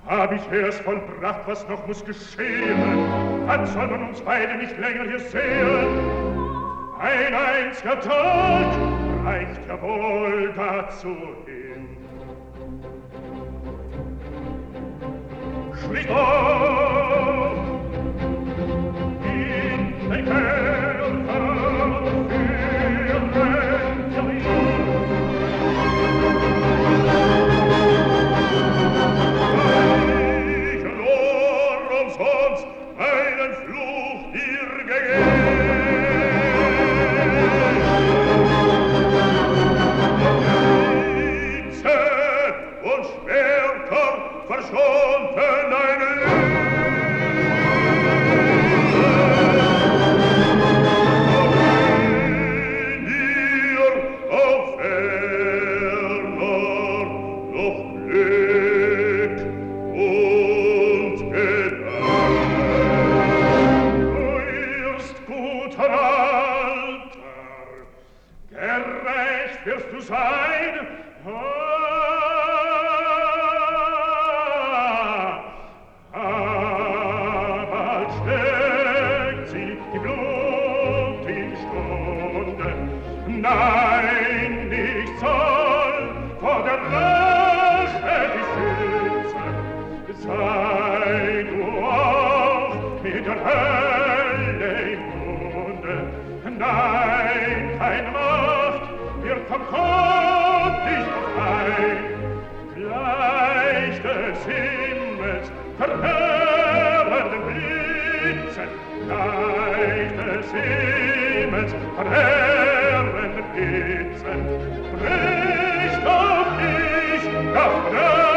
Hab ich erst vollbracht, was noch muss geschehen, dann soll man uns beide nicht länger hier sehen. Ein einziger Tag reicht ja wohl dazu hin. Schlicht auf in den Kerker für Menscherin. Ich nur umsonst einen Fluch dir gegeben. Und Schwerter verschonten dein wirst du sein? Bald steckt sie die blutige Stunde. Nein, nicht soll vor der Rache dich schützen. Sei du auch mit der Hölle im Munde. Nein, keine Macht wird vom Kopf dich befreien. Gleich des Himmels verheerenden Blitzen, gleich des Himmels verheerenden Blitzen, bricht auf dich das Grab.